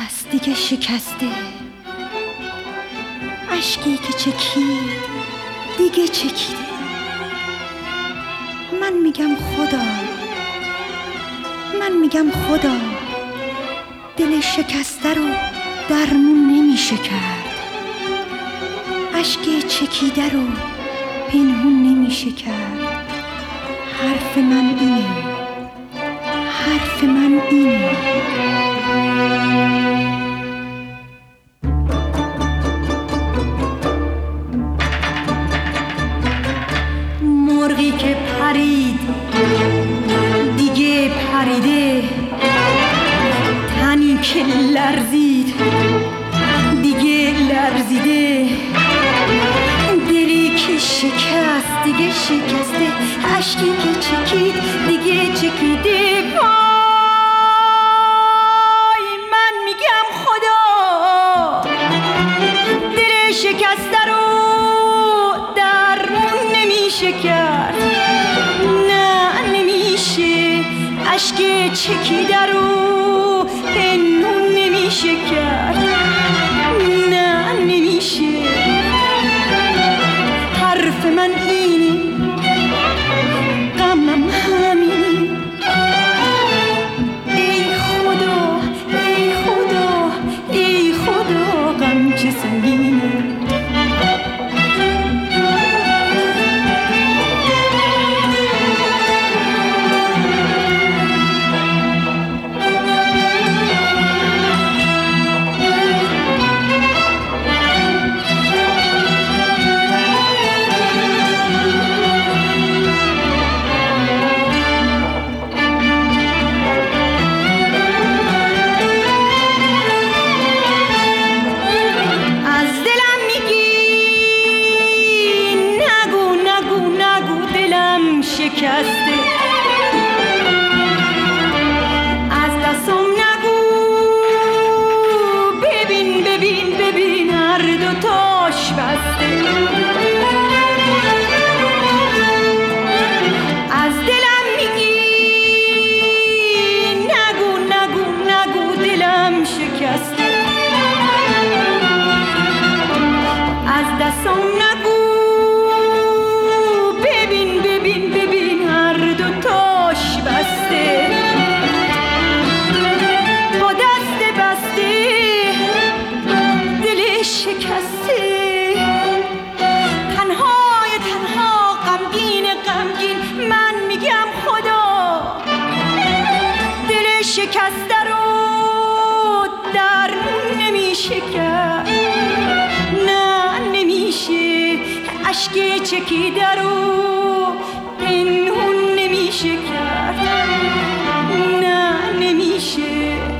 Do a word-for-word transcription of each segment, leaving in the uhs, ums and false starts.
شکست دیگه شکسته، اشکی که چکید دیگه چکیده. من میگم خدا، من میگم خدا، دل شکسته رو درمون نمیشه کرد، اشک چکیده رو پنهون نمیشه کرد. حرف من اینه، حرف من اینه. مرغی که پرید دیگه پریده، تنی که لرزید دیگه لرزیده، دلی که شکست دیگه شکسته، اشکی که چکید دیگه چکیده. وای من میگم خدا، دل شکسته رو درمون نمیشه کرد، نه نمیشه، اشک چکیده رو پنهون نمیشه کرد، نه نمیشه. حرف من اینه، غمم همینه. ای خدا ای خدا ای خدا، غم چه سنگینه. شکسته از دستم نگو، ببین ببین ببین هر دو تاش بسته. از دلم میگی نگو نگو نگو، دلم شکسته. از دستم نگو، با دست بسته دل شکسته، تنهای تنها غمگین غمگین. من میگم خدا، دل شکسته رو درمون نمیشه کرد، نه نمیشه، اشک چکیده رو پنهون نمیشه کرد، نه نمیشه.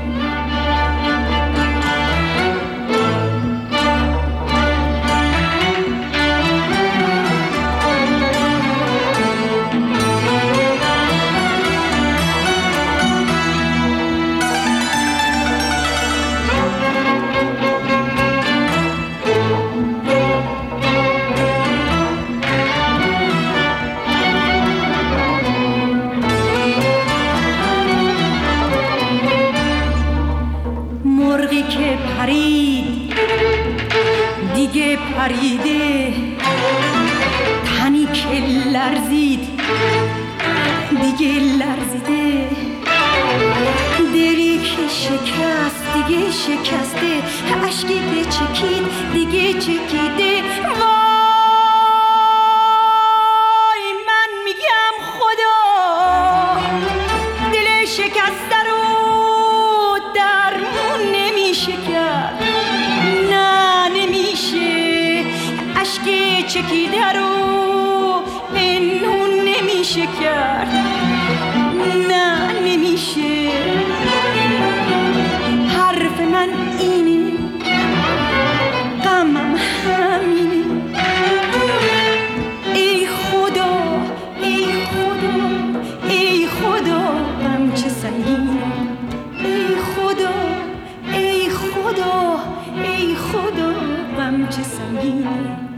مرغی که پرید دیگه پریده، تنی که لرزید دیگه لرزیده، دلی که شکست دیگه شکسته، اشکی که چکید دیگه چکیده. وای من میگم خدا، دل شکسته رو درمون نمیشه کرد، نه نمیشه، اشک چکیده رو پنهون نمیشه کرد، نه نمیشه. حرف من اینه، غمم همینه. ای خدا ای خدا ای خدا، غم چه سنگینه. ای خدا ای خدا ای خدا، غم چه سنگینه.